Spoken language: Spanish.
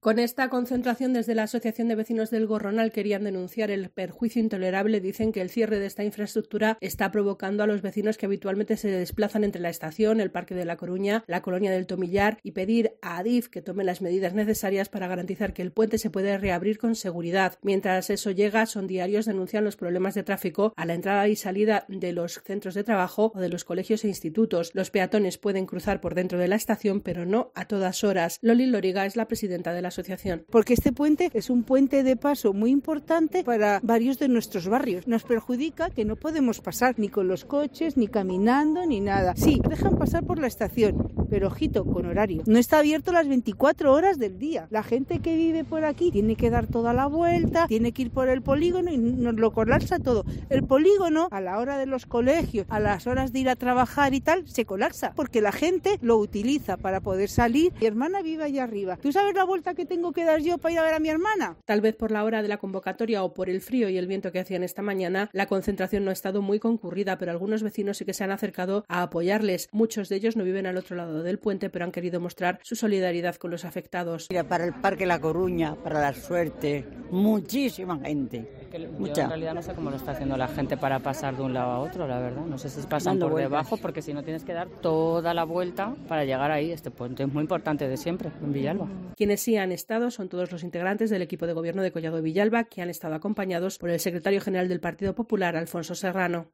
Con esta concentración, desde la Asociación de Vecinos del Gorronal querían denunciar el perjuicio intolerable. Dicen que el cierre de esta infraestructura está provocando a los vecinos que habitualmente se desplazan entre la estación, el Parque de la Coruña, la Colonia del Tomillar, y pedir a Adif que tome las medidas necesarias para garantizar que el puente se puede reabrir con seguridad. Mientras eso llega, Son Diarios denuncian los problemas de tráfico a la entrada y salida de los centros de trabajo o de los colegios e institutos. Los peatones pueden cruzar por dentro de la estación, pero no a todas horas. Loli Loriga es la presidenta de la asociación. Porque este puente es un puente de paso muy importante para varios de nuestros barrios. Nos perjudica que no podemos pasar ni con los coches, ni caminando, ni nada. Sí, dejan pasar por la estación, pero ojito, con horario. No está abierto las 24 horas del día. La gente que vive por aquí tiene que dar toda la vuelta, tiene que ir por el polígono y nos lo colapsa todo. El polígono, a la hora de los colegios, a las horas de ir a trabajar y tal, se colapsa, porque la gente lo utiliza para poder salir. Mi hermana vive allá arriba. ¿Tú sabes la vuelta que tengo que dar yo para ir a ver a mi hermana? Tal vez por la hora de la convocatoria o por el frío y el viento que hacían esta mañana, la concentración no ha estado muy concurrida, pero algunos vecinos sí que se han acercado a apoyarles. Muchos de ellos no viven al otro lado del puente, pero han querido mostrar su solidaridad con los afectados. Mira, para el Parque La Coruña, para La Suerte, muchísima gente. Yo en realidad no sé cómo lo está haciendo la gente para pasar de un lado a otro, la verdad. No sé si pasan por debajo, porque si no tienes que dar toda la vuelta para llegar ahí. Este puente es muy importante de siempre, en Villalba. Quienes sí han estado son todos los integrantes del equipo de gobierno de Collado Villalba, que han estado acompañados por el secretario general del Partido Popular, Alfonso Serrano.